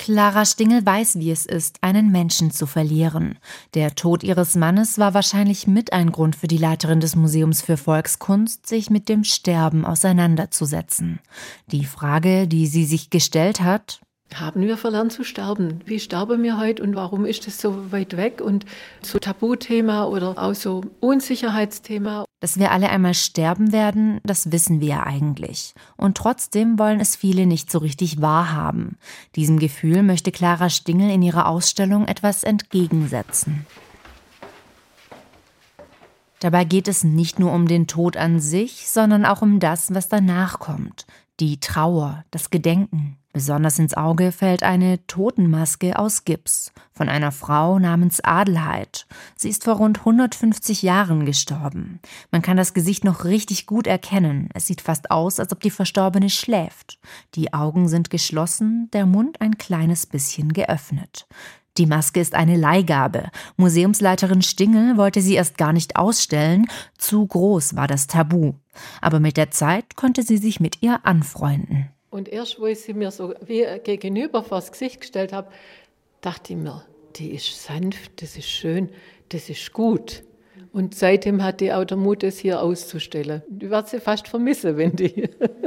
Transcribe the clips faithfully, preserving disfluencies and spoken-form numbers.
Clara Stingel weiß, wie es ist, einen Menschen zu verlieren. Der Tod ihres Mannes war wahrscheinlich mit ein Grund für die Leiterin des Museums für Volkskunst, sich mit dem Sterben auseinanderzusetzen. Die Frage, die sie sich gestellt hat: Haben wir verlernt zu sterben? Wie sterben wir heute und warum ist das so weit weg und so Tabuthema oder auch so Unsicherheitsthema? Dass wir alle einmal sterben werden, das wissen wir ja eigentlich. Und trotzdem wollen es viele nicht so richtig wahrhaben. Diesem Gefühl möchte Clara Stingel in ihrer Ausstellung etwas entgegensetzen. Dabei geht es nicht nur um den Tod an sich, sondern auch um das, was danach kommt. Die Trauer, das Gedenken. Besonders ins Auge fällt eine Totenmaske aus Gips von einer Frau namens Adelheid. Sie ist vor rund hundertfünfzig Jahren gestorben. Man kann das Gesicht noch richtig gut erkennen. Es sieht fast aus, als ob die Verstorbene schläft. Die Augen sind geschlossen, der Mund ein kleines bisschen geöffnet. Die Maske ist eine Leihgabe. Museumsleiterin Stingel wollte sie erst gar nicht ausstellen. Zu groß war das Tabu. Aber mit der Zeit konnte sie sich mit ihr anfreunden. Und erst, wo ich sie mir so wie gegenüber vors Gesicht gestellt habe, dachte ich mir, die ist sanft, das ist schön, das ist gut. Und seitdem hat die auch der Mut, das hier auszustellen. Ich werde sie fast vermissen, wenn die,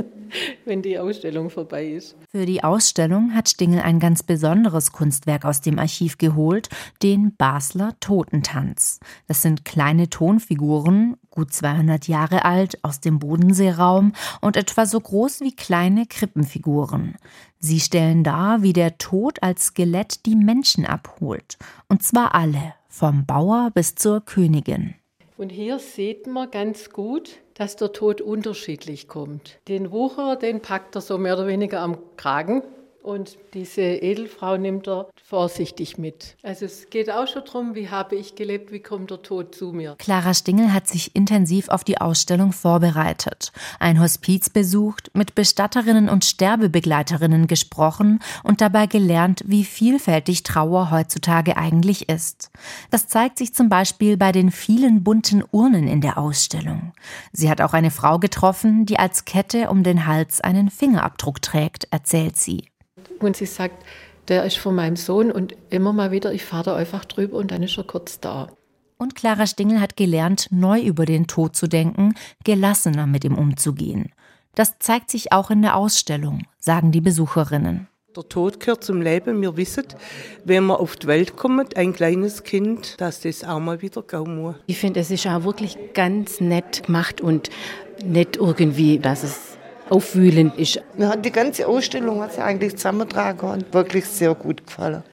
wenn die Ausstellung vorbei ist. Für die Ausstellung hat Stingel ein ganz besonderes Kunstwerk aus dem Archiv geholt, den Basler Totentanz. Das sind kleine Tonfiguren, gut zweihundert Jahre alt, aus dem Bodenseeraum und etwa so groß wie kleine Krippenfiguren. Sie stellen dar, wie der Tod als Skelett die Menschen abholt. Und zwar alle, vom Bauer bis zur Königin. Und hier sieht man ganz gut, dass der Tod unterschiedlich kommt. Den Wucherer, den packt er so mehr oder weniger am Kragen. Und diese Edelfrau nimmt er vorsichtig mit. Also es geht auch schon darum, wie habe ich gelebt, wie kommt der Tod zu mir. Clara Stingel hat sich intensiv auf die Ausstellung vorbereitet, ein Hospiz besucht, mit Bestatterinnen und Sterbebegleiterinnen gesprochen und dabei gelernt, wie vielfältig Trauer heutzutage eigentlich ist. Das zeigt sich zum Beispiel bei den vielen bunten Urnen in der Ausstellung. Sie hat auch eine Frau getroffen, die als Kette um den Hals einen Fingerabdruck trägt, erzählt sie. Und sie sagt, der ist von meinem Sohn und immer mal wieder, ich fahre da einfach drüber und dann ist er kurz da. Und Clara Stingel hat gelernt, neu über den Tod zu denken, gelassener mit ihm umzugehen. Das zeigt sich auch in der Ausstellung, sagen die Besucherinnen. Der Tod gehört zum Leben. Wir wissen, wenn man auf die Welt kommt, ein kleines Kind, dass das auch mal wieder gehen muss. Ich finde, es ist auch wirklich ganz nett gemacht und nicht irgendwie, dass es aufwühlend ist. Die ganze Ausstellung hat sie eigentlich zusammengetragen und wirklich sehr gut gefallen.